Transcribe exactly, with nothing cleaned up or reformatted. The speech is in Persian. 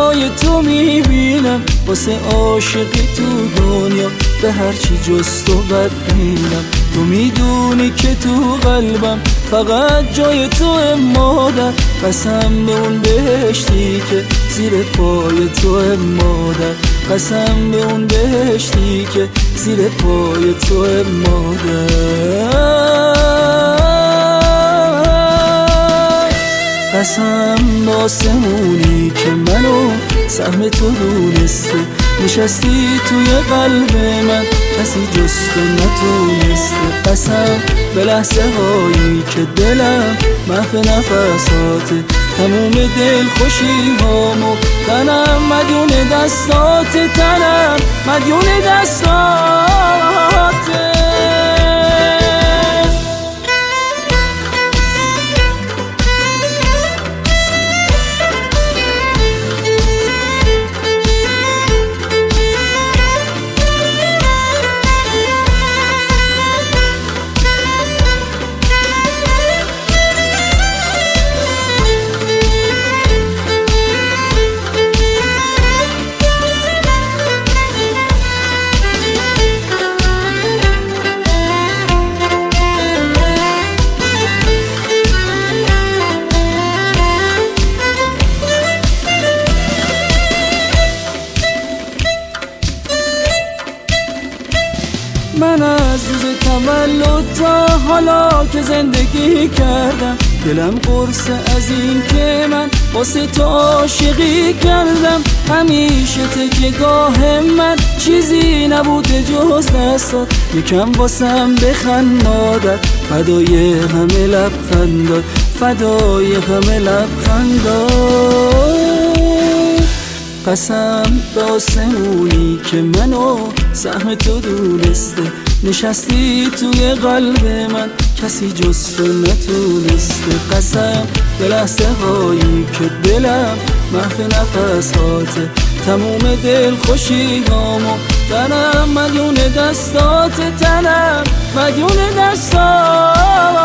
پای تو میبینم، واسه عاشقی تو دنیا به هرچی جز تو بدبینم. تو میدونی که تو قلبم فقط جای تو مادر، قسم به اون بهشتی که زیر پای تو مادر، قسم به اون بهشتی که زیر پای تو مادر. قسم به آسمونی که منو سهم تو دونسته، نشستی توی قلب من کسی جز تو نتونسته. قسم به لحظه هایی که دلم محو نفساته، تموم دل خوشی هامو تنم مدیون دستات، تنم مدیون دستاته. من از روز تولد تا حالا که زندگی کردم، دلم قرص از این که من واسه تو عاشقی کردم. همیشه تکیه‌گاه من چیزی نبوده جز دستات، یکم واسم بخند مادر، فدای همه لبخندات، فدای همه لبخندات. قسم به آسمونی که منو سهم تو دونسته، نشستی توی قلب من کسی جز تو نتونسته. قسم به لحظه هایی که دلم محو نفساته، تموم دل خوشی هامو تنم مدیون دستات، تنم مدیون دستات.